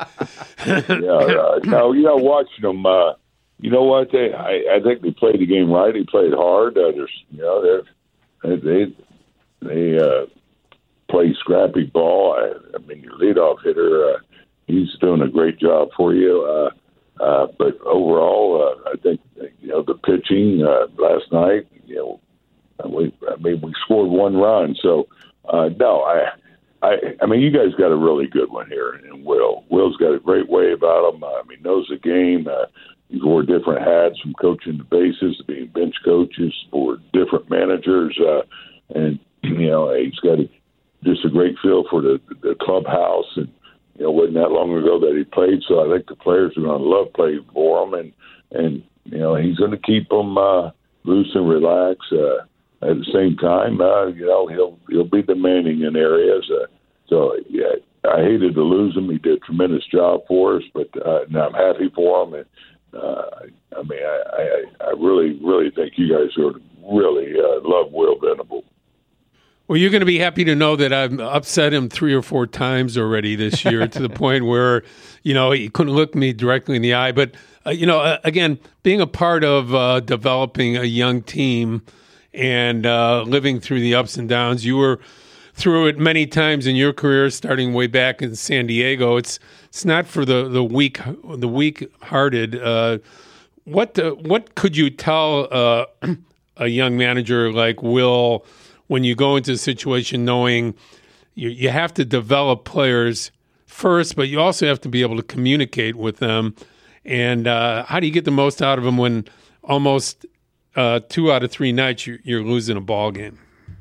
uh, no, you know, watching them, uh, you know what? They, I, I think they played the game right. He played hard. Uh, there's, you know, they they they uh, play scrappy ball. I, I mean, your leadoff hitter, uh, he's doing a great job for you. Uh, uh, but overall, uh, I think you know the pitching uh, last night. You know, we I mean we scored one run. So uh, no, I. I, I mean, you guys got a really good one here, and Will. Will's got a great way about him. I mean, knows the game. Uh, he's wore different hats from coaching the bases to being bench coaches for different managers, uh, and you know, he's got a, just a great feel for the, the clubhouse. And you know, wasn't that long ago that he played, so I think the players are going to love playing for him. And and you know, he's going to keep them uh, loose and relaxed. Uh, At the same time, uh, you know, he'll he'll be demanding in areas. Uh, so, yeah, I hated to lose him. He did a tremendous job for us, but uh, now I'm happy for him. And uh, I mean, I, I I really, really think you guys are really uh, love Will Venable. Well, you're going to be happy to know that I've upset him three or four times already this year to the point where, you know, he couldn't look me directly in the eye. But, uh, you know, uh, again, being a part of uh, developing a young team and uh, living through the ups and downs. You were through it many times in your career, starting way back in San Diego. It's it's not for the the weak the weak hearted. Uh, what uh, what could you tell uh, a young manager like Will when you go into a situation knowing you you have to develop players first, but you also have to be able to communicate with them? And uh, how do you get the most out of them when almost Uh, two out of three nights you're, you're losing a ball game?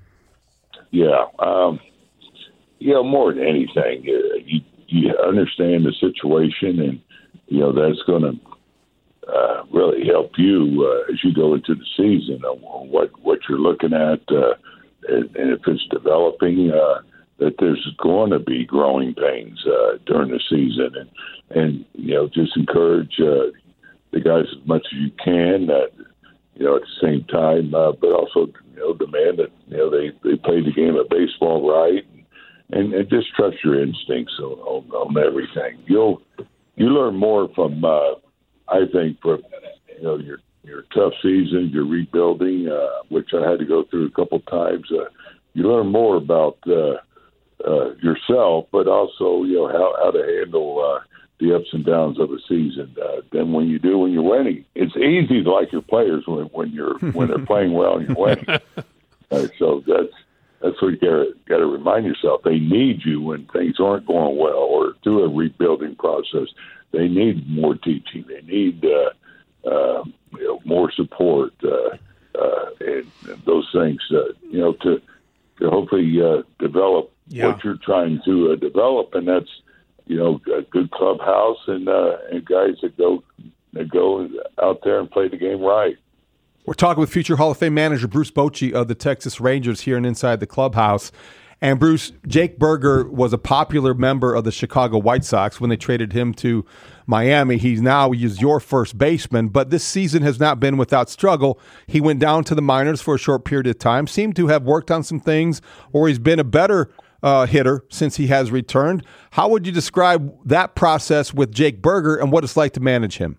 Yeah, um, you know, more than anything, uh, you you understand the situation, and you know that's going to uh, really help you uh, as you go into the season on what what you're looking at, uh, and, and if it's developing, uh, that there's going to be growing pains uh, during the season, and and you know just encourage uh, the guys as much as you can. That you know at the same time, uh, but also you know demand that you know they they play the game of baseball right, and, and just trust your instincts on, on, on everything. You'll you learn more from uh, I think from you know your your tough season, your rebuilding, uh, which I had to go through a couple times. Uh, you learn more about uh, uh, yourself, but also you know how, how to handle uh, the ups and downs of a season uh, than when you do when you're winning. It's easy to like your players when, when you're when they're playing well and you're winning. Uh, so that's that's what you got to remind yourself. They need you when things aren't going well or through a rebuilding process. They need more teaching. They need uh, uh, you know, more support uh, uh, and, and those things. Uh, you know, to to hopefully uh, develop yeah. what you're trying to uh, develop, and that's you know a good clubhouse and uh, and guys that go that go out there and play the game right. We're talking with future Hall of Fame manager Bruce Bochy of the Texas Rangers here and Inside the Clubhouse. And Bruce, Jake Burger was a popular member of the Chicago White Sox when they traded him to Miami. He's now is your first baseman, but this season has not been without struggle. He went down to the minors for a short period of time, seemed to have worked on some things, or he's been a better uh, hitter since he has returned. How would you describe that process with Jake Burger and what it's like to manage him?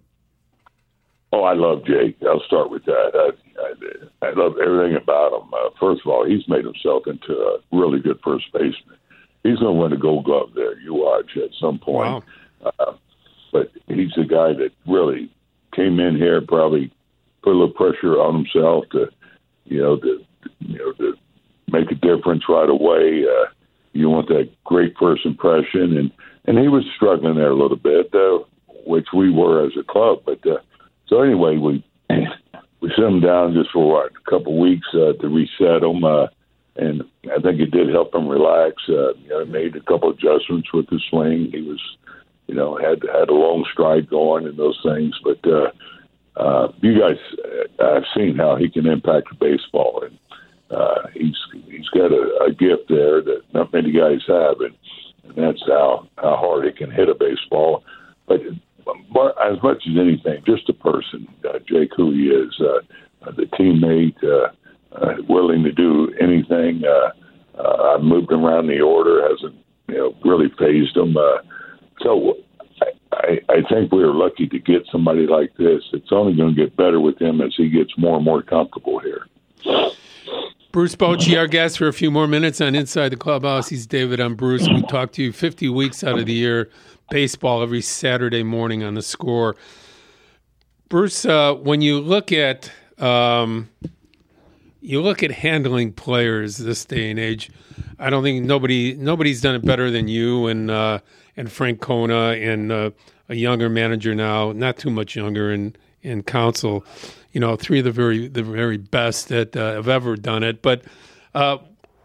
Oh, I love Jake. I'll start with that. I, I, I love everything about him. Uh, first of all, he's made himself into a really good first baseman. He's going to win a Gold Glove there. You watch at some point. Wow. Uh, but he's the guy that really came in here, probably put a little pressure on himself to, you know, to you know to make a difference right away. Uh, you want that great first impression, and and he was struggling there a little bit, uh, which we were as a club, but. Uh, So anyway, we we sent him down just for what, a couple of weeks uh, to reset him, uh, and I think it did help him relax. Uh, you know, made a couple of adjustments with the swing. He was, you know, had had a long stride going and those things. But uh, uh, you guys, uh, I've seen how he can impact the baseball, and uh, he's he's got a, a gift there that not many guys have, and, and that's how how hard he can hit a baseball. But But as much as anything, just a person, uh, Jake, who he is, uh, uh, the teammate, uh, uh, willing to do anything. Uh, uh, I moved him around the order, hasn't you know really phased him. Uh, so I, I, I think we were lucky to get somebody like this. It's only going to get better with him as he gets more and more comfortable here. Bruce Bochy, our guest for a few more minutes on Inside the Clubhouse. He's David. I'm Bruce. We talk to you fifty weeks out of the year. Baseball every Saturday morning on The Score. Bruce, uh, when you look at um, you look at handling players this day and age, I don't think nobody nobody's done it better than you and uh, and Frank Kona and uh, a younger manager now, not too much younger, in in Counsell. You know, three of the very the very best that uh, have ever done it. But uh,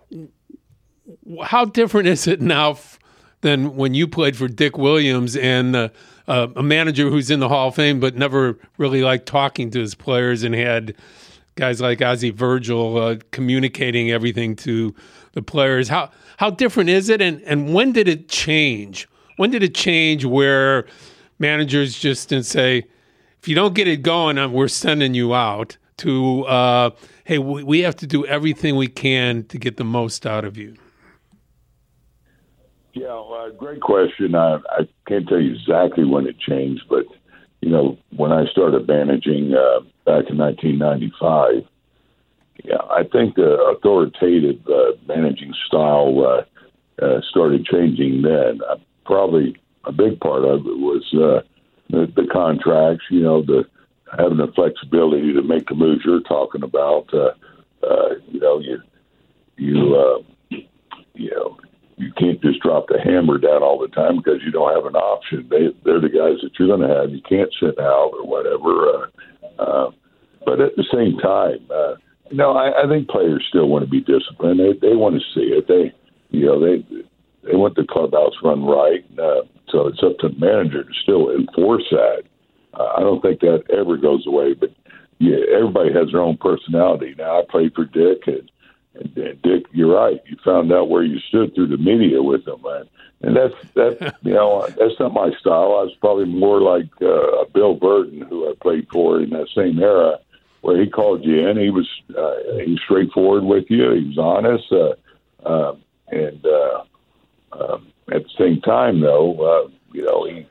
how different is it now F- than when you played for Dick Williams and uh, uh, a manager who's in the Hall of Fame but never really liked talking to his players and had guys like Ozzie Virgil uh, communicating everything to the players? How how different is it, and, and when did it change? When did it change where managers just didn't say, if you don't get it going, we're sending you out, to, uh, hey, we have to do everything we can to get the most out of you? Yeah, uh, great question. I, I can't tell you exactly when it changed, but, you know, when I started managing uh, back in nineteen ninety-five, yeah, I think the authoritative uh, managing style uh, uh, started changing then. Uh, probably a big part of it was uh, the, the contracts, you know, the having the flexibility to make the moves you're talking about. Uh, uh, you know, you, you, uh, you know, you can't just drop the hammer down all the time because you don't have an option. They, they're the guys that you're going to have. You can't sit out or whatever. Uh, uh, but at the same time, uh, you know, I, I think players still want to be disciplined. They, they want to see it. They, you know, they, they want the clubhouse run right. Uh, so it's up to the manager to still enforce that. Uh, I don't think that ever goes away. But yeah, everybody has their own personality. Now I played for Dick, and and, and Dick, you're right. You found out where you stood through the media with him, man. And that's that. You know, that's not my style. I was probably more like uh, Bill Burton, who I played for in that same era, where he called you in. He was uh, he was straightforward with you. He was honest, uh, uh, and uh, um, at the same time, though, uh, you know, he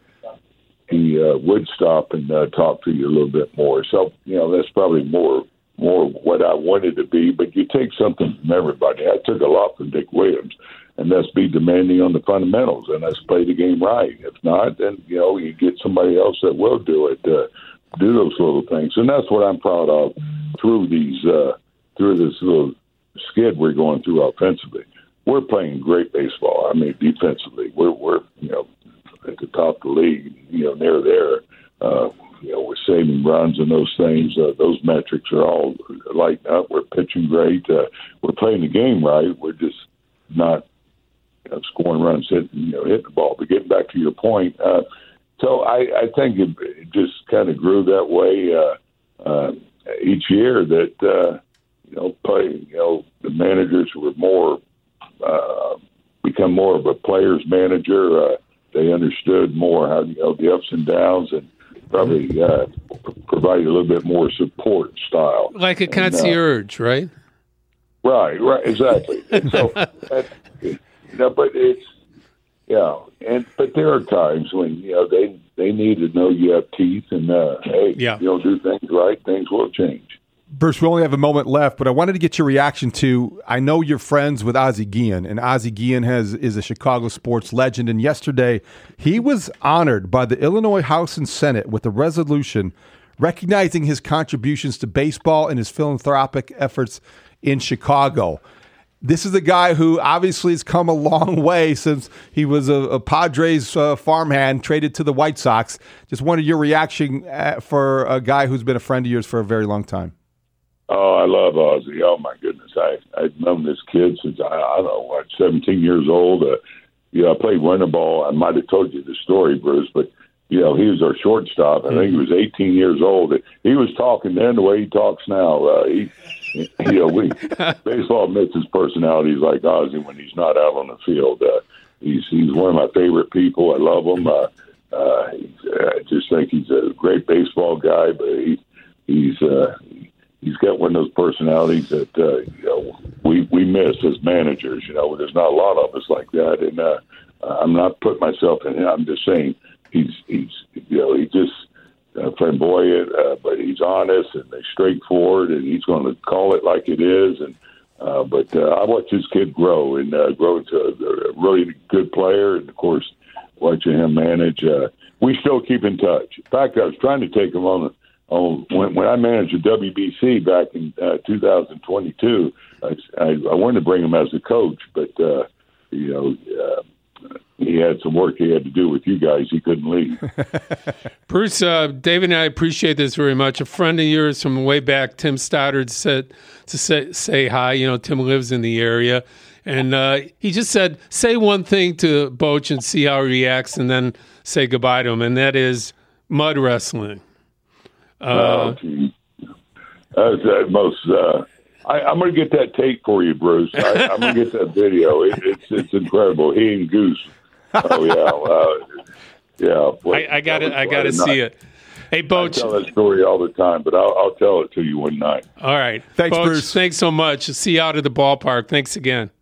he uh, would stop and uh, talk to you a little bit more. So, you know, that's probably more more what I wanted to be. But you take something from everybody. I took a lot from Dick Williams, and that's be demanding on the fundamentals, and let's play the game right. If not, then, you know, you get somebody else that will do it. Uh, do those little things, and that's what I'm proud of through these uh, through this little skid we're going through offensively. We're playing great baseball. I mean, defensively, we're we're you know at the top of the league, you know, near there. Uh, you know, we're saving runs and those things. Uh, those metrics are all lighting up. We're pitching great. Uh, we're playing the game right. We're just not you know, scoring runs, hitting you know hitting the ball. But getting back to your point. Uh, So I, I think it, it just kind of grew that way uh, uh, each year. That uh, you know, play. You know, the managers were more uh, become more of a player's manager. Uh, they understood more how you know the ups and downs, and probably uh, provided a little bit more support style, like a concierge, uh, right? Right, right, exactly. And so, that, you know, but it's. Yeah, and but there are times when you know they they need to know you have teeth, and uh, hey, yeah. if you don't do things right, things will change. Bruce, we only have a moment left, but I wanted to get your reaction to. I know you're friends with Ozzie Guillen, and Ozzie Guillen has is a Chicago sports legend. And yesterday, he was honored by the Illinois House and Senate with a resolution recognizing his contributions to baseball and his philanthropic efforts in Chicago. This is a guy who obviously has come a long way since he was a, a Padres uh, farmhand traded to the White Sox. Just wanted your reaction for a guy who's been a friend of yours for a very long time. Oh, I love Ozzie. Oh, my goodness. I, I've known this kid since, I, I don't know, what, seventeen years old. Uh, you know, I played winter ball. I might have told you the story, Bruce, but, you know, he was our shortstop. I think he was eighteen years old. He was talking then the way he talks now. Uh, he You know, we baseball admits his personality is like Ozzie when he's not out on the field. Uh, he's he's one of my favorite people. I love him. Uh, uh, he's, I just think he's a great baseball guy, but he he's uh, he's got one of those personalities that uh, you know we we miss as managers. You know, there's not a lot of us like that, and uh, I'm not putting myself in him. I'm just saying he's he's you know he just. Uh, flamboyant, uh, but he's honest and he's straightforward, and he's going to call it like it is. And uh, but uh, I watched this kid grow and uh, grow into a, a really good player, and of course, watching him manage. Uh, we still keep in touch. In fact, I was trying to take him on. on when, when I managed the W B C back in uh, two thousand twenty-two, I, I, I wanted to bring him as a coach, but uh, you know. Uh, He had some work he had to do with you guys. He couldn't leave. Bruce, uh, David and I appreciate this very much. A friend of yours from way back, Tim Stoddard, said to say, say hi. You know, Tim lives in the area. And uh, he just said, say one thing to Boch and see how he reacts, and then say goodbye to him. And that is mud wrestling. Uh, oh, geez. That's the most... Uh, I, I'm going to get that tape for you, Bruce. I, I'm going to get that video. It, it's it's incredible. He and Goose. Oh yeah, uh, yeah. Boy, I, I got it. I got to see it. Hey, Boch. I tell that story all the time, but I'll, I'll tell it to you one night. All right. Thanks, Boch, Bruce. Thanks so much. See you out at the ballpark. Thanks again.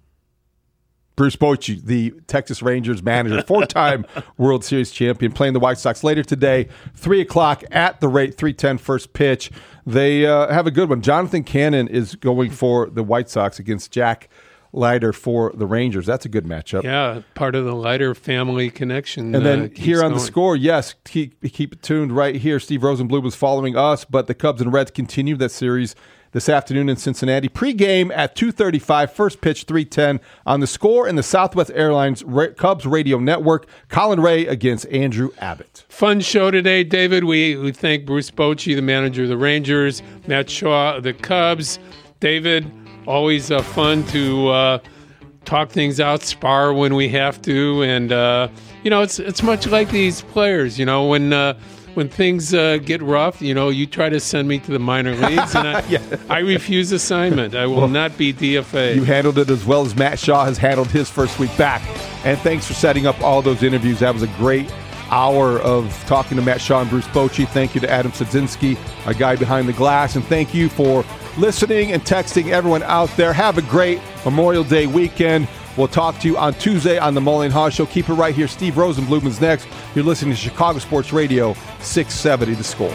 Bruce Bochy, the Texas Rangers manager, four-time World Series champion, playing the White Sox later today, three o'clock at the rate, three ten first pitch. They uh, have a good one. Jonathan Cannon is going for the White Sox against Jack Leiter for the Rangers. That's a good matchup. Yeah, part of the Leiter family connection. And then uh, here on going. the score, yes, keep, keep it tuned right here. Steve Rosenbluth was following us, but the Cubs and Reds continue that series this afternoon in Cincinnati. Pre-game at two thirty-five, first pitch three ten on the score in the Southwest Airlines Cubs Radio Network. Colin Ray against Andrew Abbott. Fun show today, David. We, we thank Bruce Bochy, the manager of the Rangers, Matt Shaw of the Cubs. David, always uh, fun to uh, talk things out, spar when we have to. And, uh, you know, it's it's much like these players. You know, when uh, when things uh, get rough, you know, you try to send me to the minor leagues, and I, yeah. I refuse assignment. I will Well, not be D F A. You handled it as well as Matt Shaw has handled his first week back. And thanks for setting up all those interviews. That was a great hour of talking to Matt Shaw and Bruce Bochy. Thank you to Adam Sadzinski, our guy behind the glass. And thank you for listening and texting everyone out there. Have a great Memorial Day weekend. We'll talk to you on Tuesday on the Mully and Haw Show. Keep it right here. Steve Rosenbluth is next. You're listening to Chicago Sports Radio, six seventy The Score.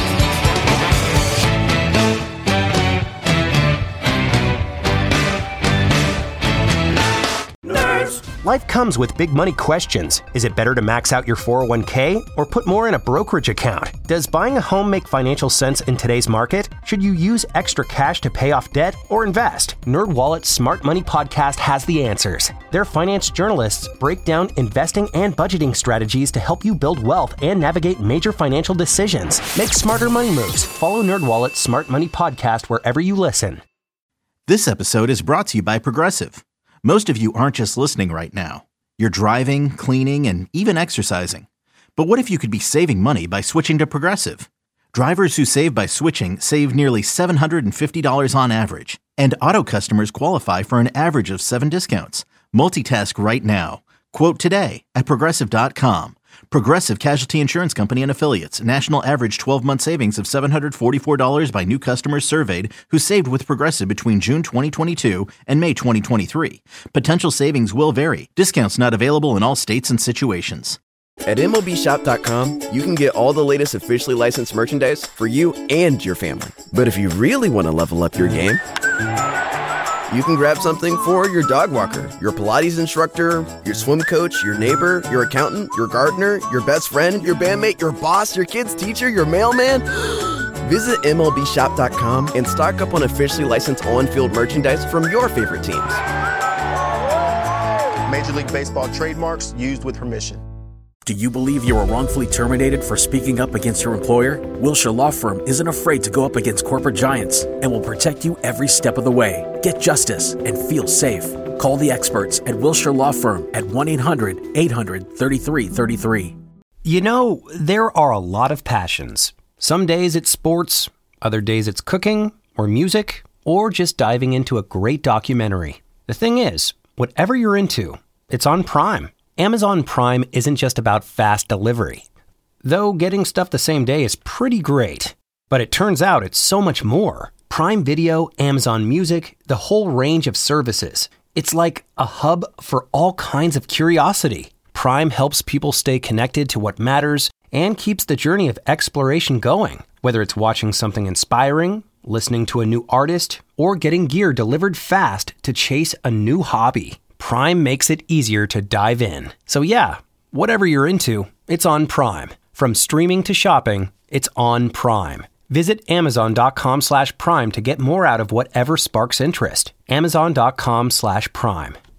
Life comes with big money questions. Is it better to max out your four oh one k or put more in a brokerage account? Does buying a home make financial sense in today's market? Should you use extra cash to pay off debt or invest? NerdWallet's Smart Money Podcast has the answers. Their finance journalists break down investing and budgeting strategies to help you build wealth and navigate major financial decisions. Make smarter money moves. Follow NerdWallet's Smart Money Podcast wherever you listen. This episode is brought to you by Progressive. Most of you aren't just listening right now. You're driving, cleaning, and even exercising. But what if you could be saving money by switching to Progressive? Drivers who save by switching save nearly seven hundred fifty dollars on average. And auto customers qualify for an average of seven discounts. Multitask right now. Quote today at Progressive dot com. Progressive Casualty Insurance Company and Affiliates. National average twelve-month savings of seven hundred forty-four dollars by new customers surveyed who saved with Progressive between June twenty twenty-two and May twenty twenty-three. Potential savings will vary. Discounts not available in all states and situations. At M L B Shop dot com, you can get all the latest officially licensed merchandise for you and your family. But if you really want to level up your game, you can grab something for your dog walker, your Pilates instructor, your swim coach, your neighbor, your accountant, your gardener, your best friend, your bandmate, your boss, your kid's teacher, your mailman. Visit M L B Shop dot com and stock up on officially licensed on-field merchandise from your favorite teams. Major League Baseball trademarks used with permission. Do you believe you were wrongfully terminated for speaking up against your employer? Wilshire Law Firm isn't afraid to go up against corporate giants and will protect you every step of the way. Get justice and feel safe. Call the experts at Wilshire Law Firm at one eight hundred eight hundred thirty-three thirty-three. You know, there are a lot of passions. Some days it's sports, other days it's cooking or music, or just diving into a great documentary. The thing is, whatever you're into, it's on Prime. Amazon Prime isn't just about fast delivery. Though getting stuff the same day is pretty great. But it turns out it's so much more. Prime Video, Amazon Music, the whole range of services. It's like a hub for all kinds of curiosity. Prime helps people stay connected to what matters and keeps the journey of exploration going. Whether it's watching something inspiring, listening to a new artist, or getting gear delivered fast to chase a new hobby. Prime makes it easier to dive in. So yeah, whatever you're into, it's on Prime. From streaming to shopping, it's on Prime. Visit Amazon.com slash Prime to get more out of whatever sparks interest. Amazon.com slash Prime.